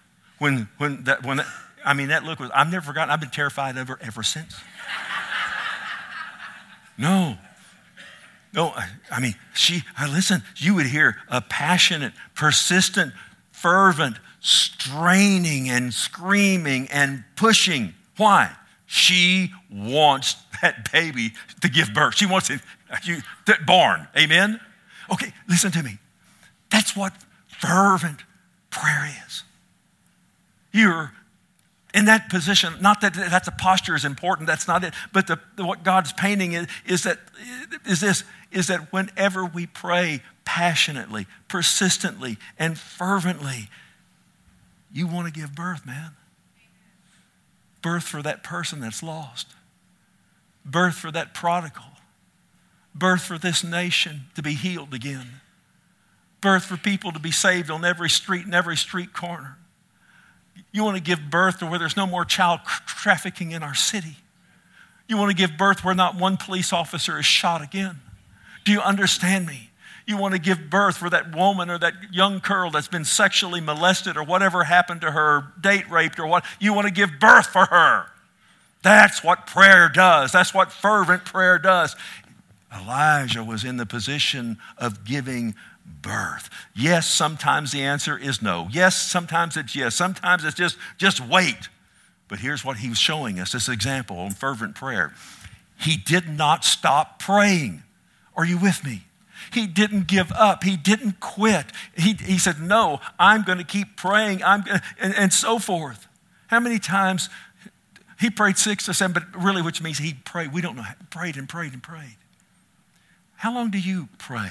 that look was, I've never forgotten. I've been terrified ever since. No. No, I mean, listen, you would hear a passionate, persistent, fervent, straining and screaming and pushing. Why? She wants that baby to give birth. She wants it born. Amen? Okay, listen to me. That's what fervent prayer is. You're in that position. Not that the posture is important. That's not it. But what God's painting is that whenever we pray passionately, persistently, and fervently, you want to give birth, man. Birth for that person that's lost. Birth for that prodigal. Birth for this nation to be healed again. Birth for people to be saved on every street and every street corner. You want to give birth to where there's no more child trafficking in our city. You want to give birth where not one police officer is shot again. Do you understand me? You want to give birth for that woman or that young girl that's been sexually molested or whatever happened to her, date raped or what. You want to give birth for her. That's what prayer does. That's what fervent prayer does. Elijah was in the position of giving birth. Yes, sometimes the answer is no. Yes, sometimes it's yes. Sometimes it's just wait. But here's what he was showing us, this example on fervent prayer. He did not stop praying. Are you with me? He didn't give up. He didn't quit. He said, no, I'm going to keep praying. And so forth. How many times he prayed 6 or 7, but really which means he prayed. We don't know. Prayed and prayed and prayed. How long do you pray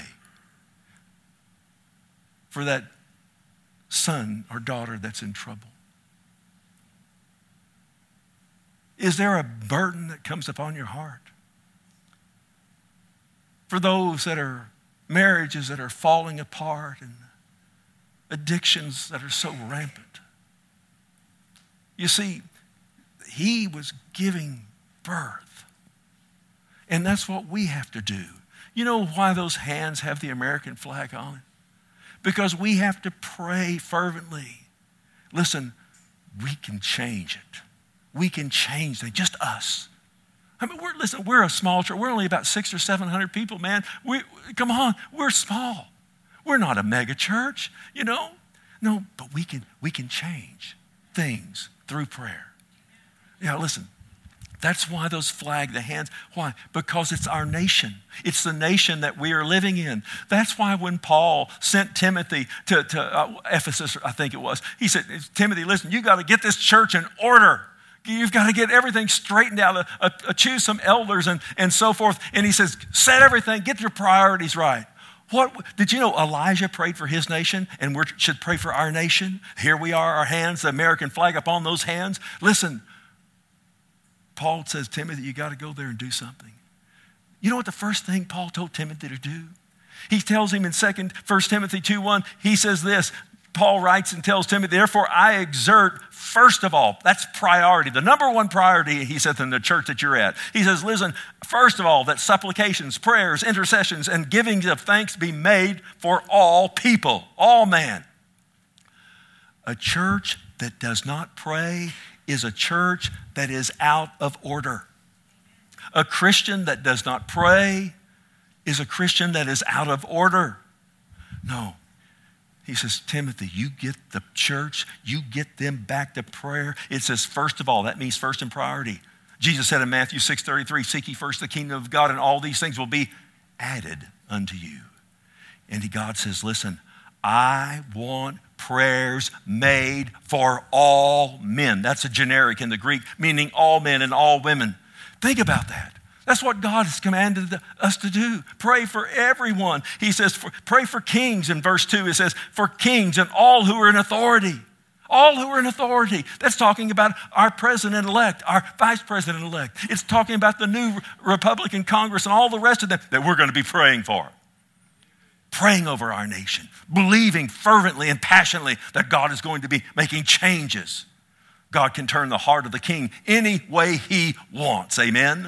for that son or daughter that's in trouble? Is there a burden that comes upon your heart? For those that are marriages that are falling apart and addictions that are so rampant. You see, he was giving birth. And that's what we have to do. You know why those hands have the American flag on it? Because we have to pray fervently. Listen, we can change it. We can change things, just us. I mean, we're a small church. We're only about 600 or 700 people, man. Come on, we're small. We're not a mega church, you know. No, but we can change things through prayer. Yeah, listen. That's why those flag, the hands, why? Because it's our nation. It's the nation that we are living in. That's why when Paul sent Timothy to Ephesus, I think it was, he said, Timothy, listen, you got to get this church in order. You've got to get everything straightened out, choose some elders and so forth. And he says, set everything, get your priorities right. What did you know Elijah prayed for his nation and we should pray for our nation? Here we are, our hands, the American flag upon those hands. Listen, Paul says, Timothy, you got to go there and do something. You know what the first thing Paul told Timothy to do? He tells him in 1 Timothy 2:1, he says this, Paul writes and tells Timothy, therefore I exert, first of all, that's priority. The number one priority, he says, in the church that you're at. He says, listen, first of all, that supplications, prayers, intercessions, and givings of thanks be made for all people, all man. A church that does not pray is a church that is out of order. A Christian that does not pray is a Christian that is out of order. No. He says, Timothy, you get the church, you get them back to prayer. It says, first of all, that means first in priority. Jesus said in Matthew 6:33, seek ye first the kingdom of God, and all these things will be added unto you. And God says, listen, I want prayers made for all men. That's a generic in the Greek, meaning all men and all women. Think about that. That's what God has commanded us to do. Pray for everyone. He says, pray for kings in verse 2. It says, for kings and all who are in authority. All who are in authority. That's talking about our president-elect, our vice president-elect. It's talking about the new Republican Congress and all the rest of them that we're going to be praying for. Praying over our nation. Believing fervently and passionately that God is going to be making changes. God can turn the heart of the king any way he wants. Amen?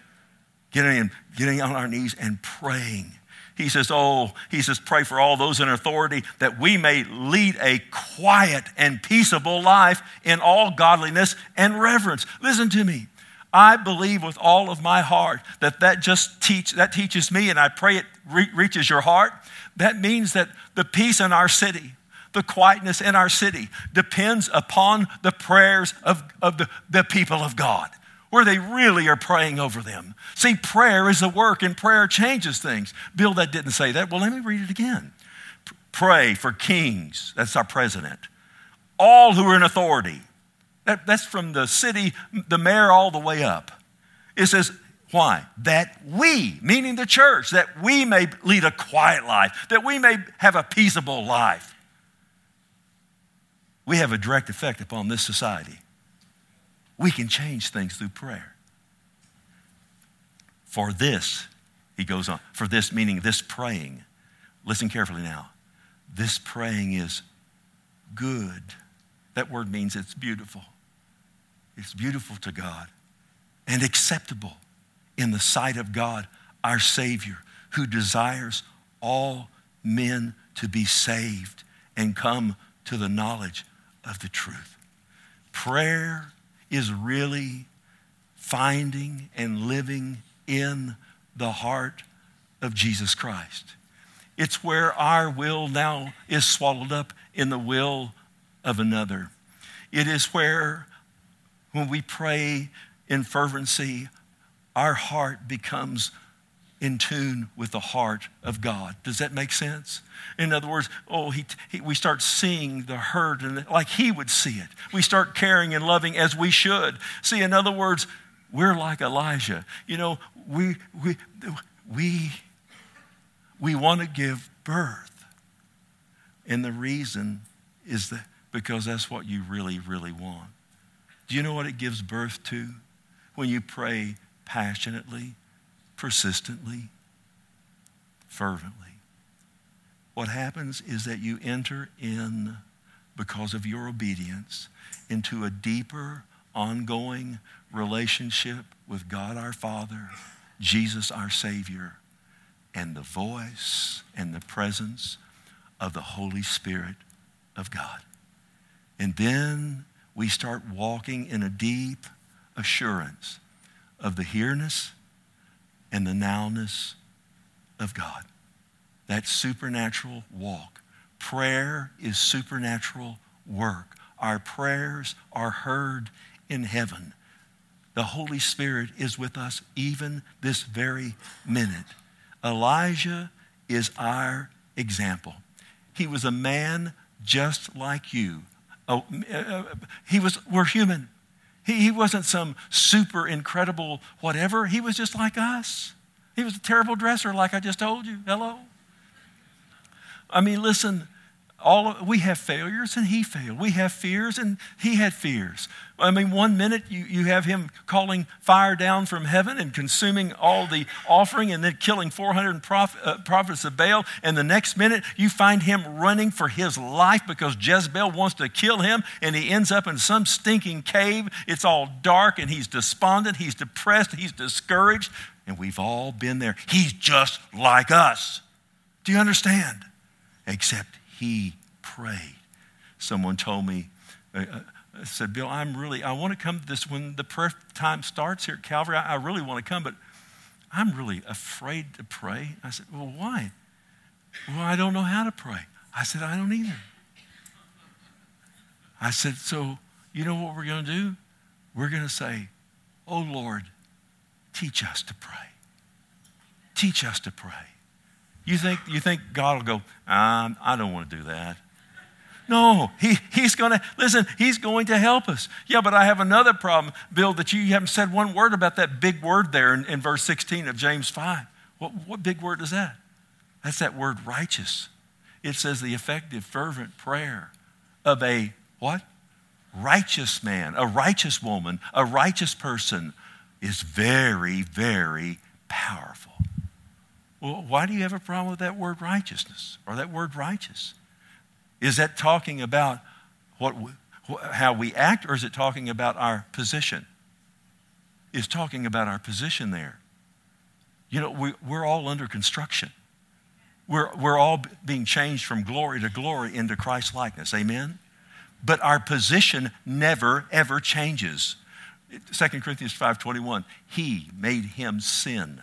Getting on our knees and praying. He says, pray for all those in authority that we may lead a quiet and peaceable life in all godliness and reverence. Listen to me. I believe with all of my heart that teaches me, and I pray it reaches your heart. That means that the peace in our city, the quietness in our city depends upon the prayers of the people of God, where they really are praying over them. See, prayer is a work, and prayer changes things. Bill, that didn't say that. Well, let me read it again. Pray for kings. That's our president. All who are in authority. That's from the city, the mayor, all the way up. It says, why? That we, meaning the church, that we may lead a quiet life, that we may have a peaceable life. We have a direct effect upon this society. We can change things through prayer. For this, he goes on, for this meaning this praying. Listen carefully now. This praying is good. That word means it's beautiful. It's beautiful to God and acceptable in the sight of God, our Savior, who desires all men to be saved and come to the knowledge of the truth. Prayer is really finding and living in the heart of Jesus Christ. It's where our will now is swallowed up in the will of another. It is where, when we pray in fervency, our heart becomes in tune with the heart of God. Does that make sense? In other words, we start seeing the hurt and like he would see it. We start caring and loving as we should. See, in other words, we're like Elijah. You know, we want to give birth. And the reason is that because that's what you really, really want. Do you know what it gives birth to? When you pray passionately, persistently, fervently. What happens is that you enter in, because of your obedience, into a deeper, ongoing relationship with God our Father, Jesus our Savior, and the voice and the presence of the Holy Spirit of God. And then we start walking in a deep assurance of the here-ness and the now-ness of God. That supernatural walk. Prayer is supernatural work. Our prayers are heard in heaven. The Holy Spirit is with us even this very minute. Elijah is our example. He was a man just like you. We're human. He wasn't some super incredible whatever. He was just like us. He was a terrible dresser, like I just told you. Hello? I mean, listen, we have failures and he failed. We have fears and he had fears. I mean, one minute you have him calling fire down from heaven and consuming all the offering and then killing 400 prophets of Baal. And the next minute you find him running for his life because Jezebel wants to kill him, and he ends up in some stinking cave. It's all dark and he's despondent, he's depressed, he's discouraged. And we've all been there. He's just like us. Do you understand? Except he prayed. Someone told me, said, Bill, I want to come to this when the prayer time starts here at Calvary. I really want to come, but I'm really afraid to pray. I said, well, why? Well, I don't know how to pray. I said, I don't either. I said, so you know what we're going to do? We're going to say, oh, Lord, teach us to pray. Teach us to pray. You think God will go, I don't want to do that. No, he's going to, listen, he's going to help us. Yeah, but I have another problem, Bill, that you haven't said one word about that big word there in verse 16 of James 5. What big word is that? That's that word righteous. It says the effective, fervent prayer of a what? Righteous man, a righteous woman, a righteous person is very, very powerful. Well, why do you have a problem with that word righteousness or that word righteous? Is that talking about how we act, or is it talking about our position? It's talking about our position there. You know, we're all under construction. We're all being changed from glory to glory into Christ's likeness. Amen? But our position never, ever changes. 2 Corinthians 5:21, he made him sin.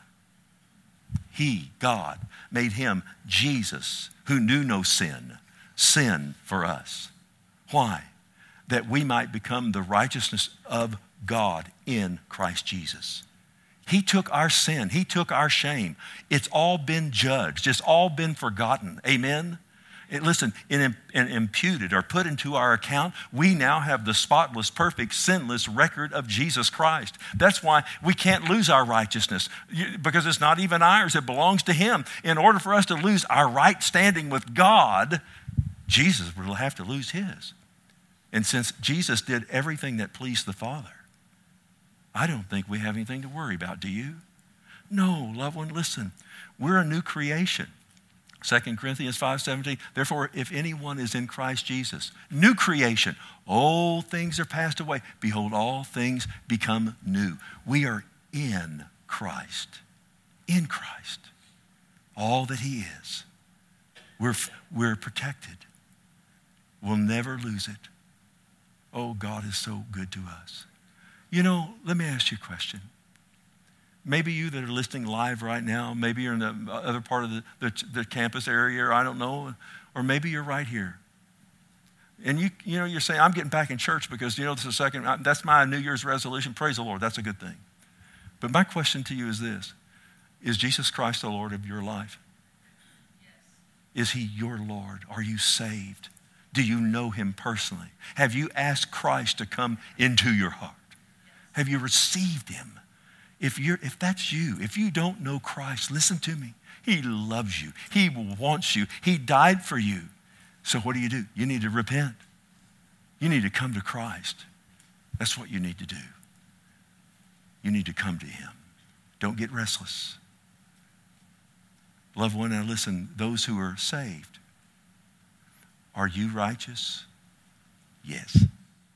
He, God, made him, Jesus, who knew no sin, sin for us. Why? That we might become the righteousness of God in Christ Jesus. He took our sin. He took our shame. It's all been judged. It's all been forgotten. Amen? Listen, and imputed or put into our account, we now have the spotless, perfect, sinless record of Jesus Christ. That's why we can't lose our righteousness, because it's not even ours. It belongs to him. In order for us to lose our right standing with God, Jesus will have to lose his. And since Jesus did everything that pleased the Father, I don't think we have anything to worry about, do you? No, loved one, listen. We're a new creation. 2 Corinthians 5:17, therefore, if anyone is in Christ Jesus, new creation, old things are passed away. Behold, all things become new. We are in Christ. In Christ. All that he is. We're protected. We'll never lose it. Oh, God is so good to us. You know, let me ask you a question. Maybe you that are listening live right now, maybe you're in the other part of the campus area, or I don't know, or maybe you're right here. And you're saying, I'm getting back in church because, this is that's my New Year's resolution. Praise the Lord. That's a good thing. But my question to you is this. Is Jesus Christ the Lord of your life? Yes. Is he your Lord? Are you saved? Do you know him personally? Have you asked Christ to come into your heart? Have you received him? If that's you, if you don't know Christ, listen to me. He loves you. He wants you. He died for you. So what do? You need to repent. You need to come to Christ. That's what you need to do. You need to come to him. Don't get restless. Loved one, now listen, those who are saved, are you righteous? Yes.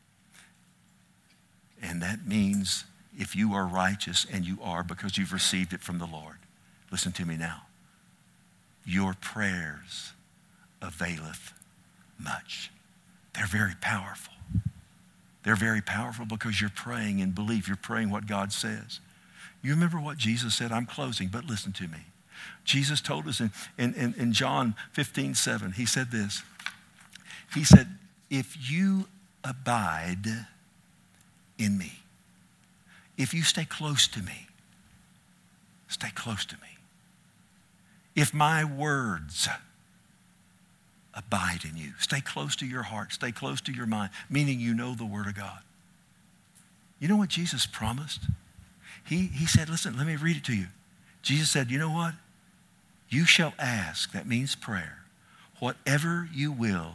And that means if you are righteous, and you are because you've received it from the Lord, listen to me now. Your prayers availeth much. They're very powerful. They're very powerful because you're praying in belief. You're praying what God says. You remember what Jesus said? I'm closing, but listen to me. Jesus told us in John 15:7, he said this. He said, if you abide in me, if you stay close to me, stay close to me. If my words abide in you, stay close to your heart, stay close to your mind, meaning you know the Word of God. You know what Jesus promised? He said, listen, let me read it to you. Jesus said, you know what? You shall ask, that means prayer, whatever you will,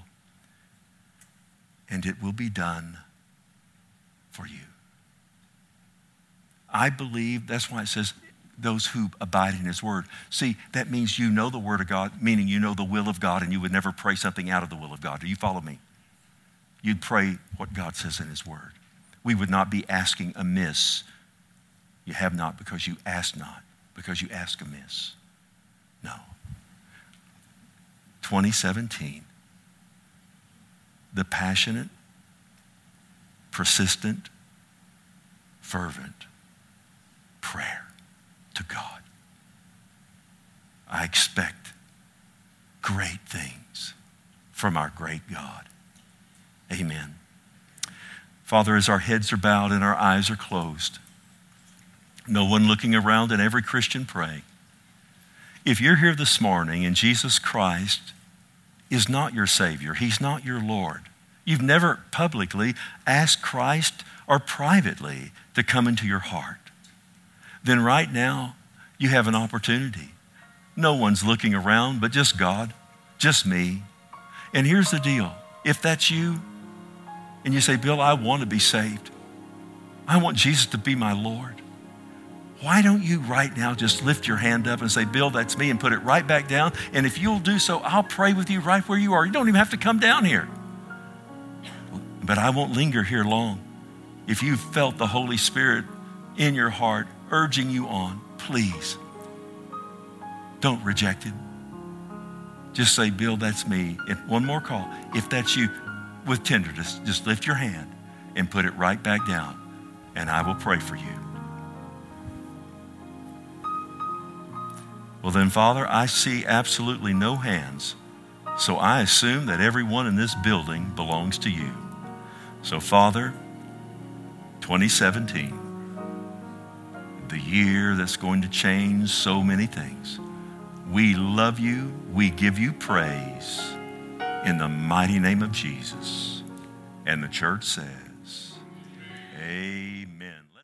and it will be done for you. I believe, that's why it says those who abide in his word. See, that means you know the word of God, meaning you know the will of God, and you would never pray something out of the will of God. Do you follow me? You'd pray what God says in his word. We would not be asking amiss. You have not because you ask not, because you ask amiss. No. 2017, the passionate, persistent, fervent prayer to God. I expect great things from our great God. Amen. Father, as our heads are bowed and our eyes are closed, no one looking around and every Christian praying, if you're here this morning and Jesus Christ is not your Savior, he's not your Lord, you've never publicly asked Christ or privately to come into your heart, then right now you have an opportunity. No one's looking around but just God, just me. And here's the deal. If that's you and you say, Bill, I want to be saved. I want Jesus to be my Lord. Why don't you right now just lift your hand up and say, Bill, that's me, and put it right back down. And if you'll do so, I'll pray with you right where you are. You don't even have to come down here. But I won't linger here long. If you've felt the Holy Spirit in your heart urging you on, please don't reject him. Just say, Bill, that's me. And one more call. If that's you, with tenderness, just lift your hand and put it right back down. and I will pray for you. Well then, Father, I see absolutely no hands, so I assume that everyone in this building belongs to you. So Father, 2017, the year that's going to change so many things, we love you, we give you praise in the mighty name of Jesus. And the church said,